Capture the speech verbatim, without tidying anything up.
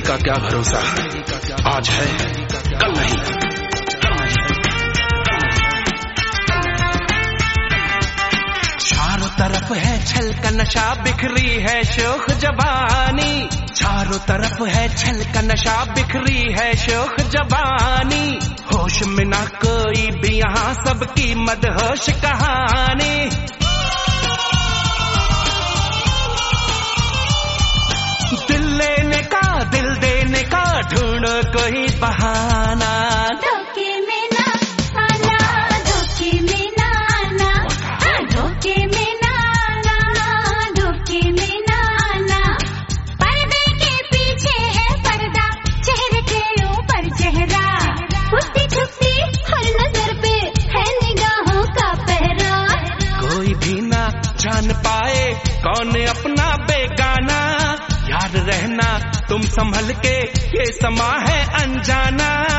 का क्या भरोसा, आज है कल नहीं। चारों तरफ है छल का नशा, बिखरी है शोख जवानी। चारों तरफ है छल का नशा, बिखरी है शोख जवानी। होश में ना कोई भी यहाँ, सबकी मदहोश कहानी। दिल लेने का, दिल देने का, ढूंढो कोई बहाना। धोखे में ना आना, धोखे में ना आना, धोखे में ना आना, धोखे में ना आना। पर्दे के पीछे है पर्दा, चेहरे के ऊपर चेहरा। छुपती छुपती हर नजर पे है निगाहों का पहरा। कोई भी ना जान पाए कौन अपना बेगाना। याद रहना तुम संभल के, ये समा है अनजाना।